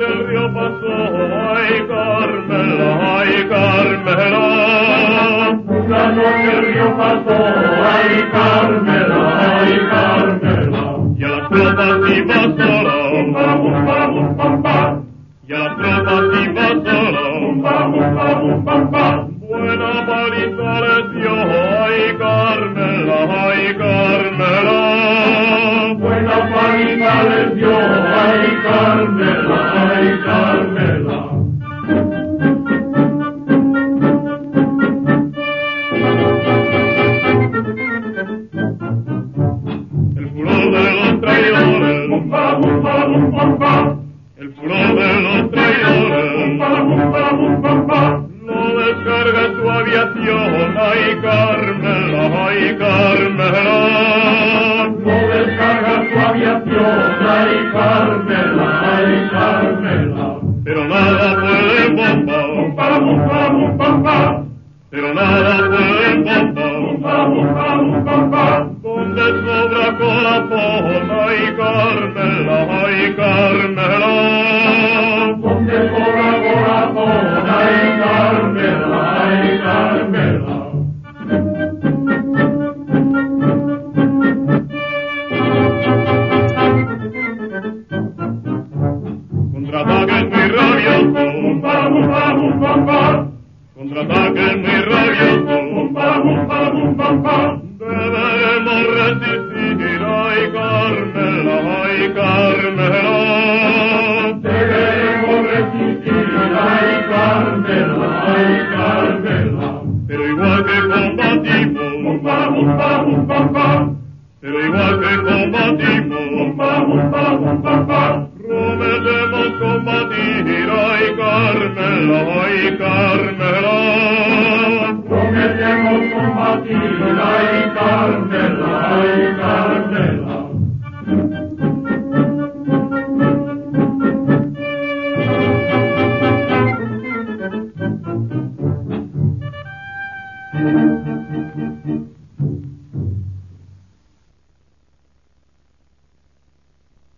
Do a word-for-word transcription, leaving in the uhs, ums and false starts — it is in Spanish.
noche el río pasó, ay Carmela, ay Carmela. Una noche el río pasó, ay Carmela, ay Carmela. Y a las tropas iba sola, Bumba, bumba, bumba, bumba. y a las tropas iba sola. Bumba, bumba, bumba, bumba. Buena paliza les dio, ay Carmela, ay Carmela. Buena paliza les dio, ay Carmela, ay Carmela. El furor de los traidores, Bumba, bumba, bumba, bumba. el furor de los traidores, Bumba, bumba, bumba, bumba. no descarga su aviación, ay Carmela, ay Carmela. No descarga su aviación, ay Carmela, ay Carmela. Pero nada puede bomba, Bumba, bumba, bumba, bumba. pero nada puede bomba, Bumba, bumba, bumba, bumba. donde sobra corazón, ay Carmela, ay Carmela. Donde sobra corazón, ay Carmela, ay Carmela. Contraataques muy rabiosos, Bumba, bumba, bumba, bumba. contraataques muy rabiosos, Bumba, bumba, bumba, bumba. debemos resistir, ay Carmela, ay Carmela. Debemos resistir, ay Carmela, ay Carmela. Pero igual que combatimos, Bumba, bumba, bumba, bumba. pero igual que combatimos, Bumba, bumba, bumba, bumba. prometemos combatir, ay Carmela, ay Carmela. Prometemos combatir,